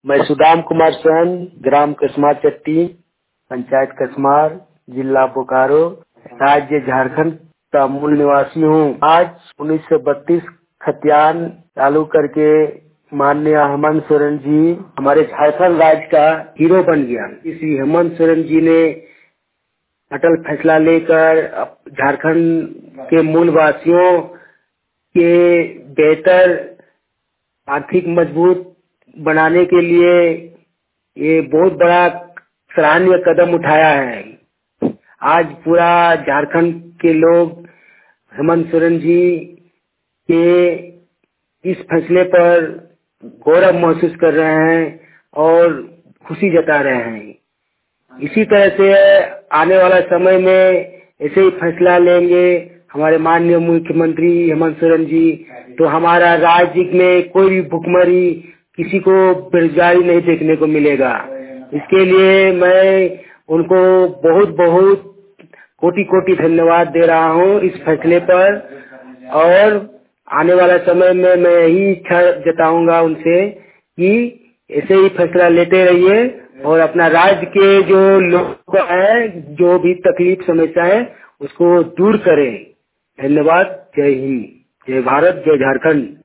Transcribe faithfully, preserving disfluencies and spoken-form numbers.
मैं सुदाम कुमार सेन, ग्राम कसमार चट्टी, पंचायत कसमार, जिला बोकारो, राज्य झारखंड का मूल निवासी हूँ। आज उन्नीस सौ बत्तीस खतियान चालू करके माननीय हेमंत सोरेन जी हमारे झारखंड राज्य का हीरो बन गया। इस हेमंत सोरेन जी ने अटल फैसला लेकर झारखंड के मूल वासियों के बेहतर आर्थिक मजबूत बनाने के लिए ये बहुत बड़ा सराहनीय कदम उठाया है। आज पूरा झारखंड के लोग हेमंत सोरेन जी के इस फैसले पर गौरव महसूस कर रहे हैं और खुशी जता रहे हैं। इसी तरह से आने वाला समय में ऐसे ही फैसला लेंगे हमारे माननीय मुख्यमंत्री हेमंत सोरेन जी, तो हमारा राज्य में कोई भी भुखमरी, किसी को बेरोजगारी नहीं देखने को मिलेगा। इसके लिए मैं उनको बहुत बहुत कोटि कोटि धन्यवाद दे रहा हूँ इस फैसले पर। और आने वाला समय में मैं यही इच्छा जताऊंगा उनसे कि ऐसे ही फैसला लेते रहिए और अपना राज्य के जो लोग हैं, जो भी तकलीफ समस्या है, उसको दूर करें। धन्यवाद। जय हिंद, जय भारत, जय झारखंड।